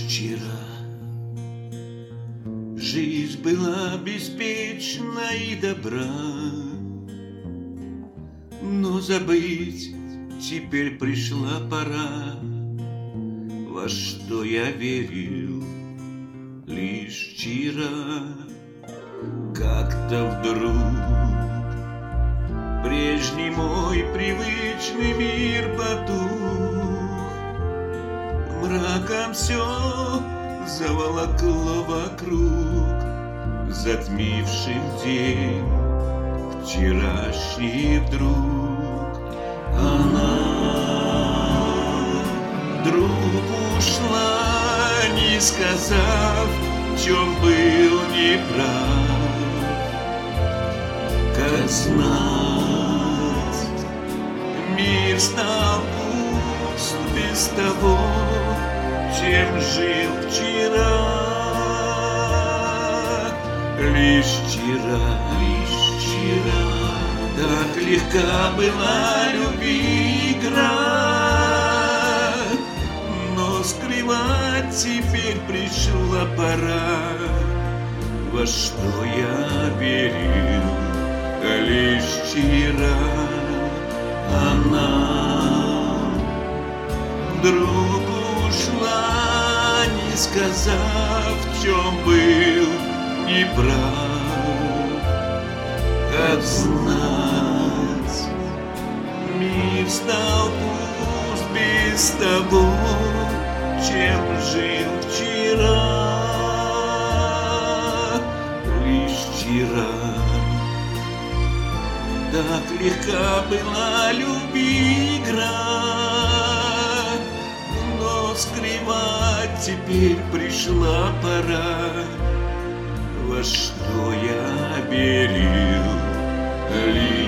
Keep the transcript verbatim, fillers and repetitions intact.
вчера жизнь была беспечна и добра, но забыть теперь пришла пора. Во что я верил лишь вчера, как-то вдруг прежний мой привычный мир потух. Мраком все заволокло вокруг, затмившим день вчерашний вдруг. Она вдруг ушла, не сказав, в чем был неправ. Как знать, мир стал пуст без того, чем жил вчера. Лишь вчера, лишь вчера так легка была любви игра, но скрывать теперь пришла пора. Во что я верил лишь вчера, она вдруг ушла, не сказав, в чем был неправ. Как знать, мир стал пуст без того, чем жил вчера. Лишь вчера так легка была любви игра, но скрывать теперь пришла пора. Во что я верил лишь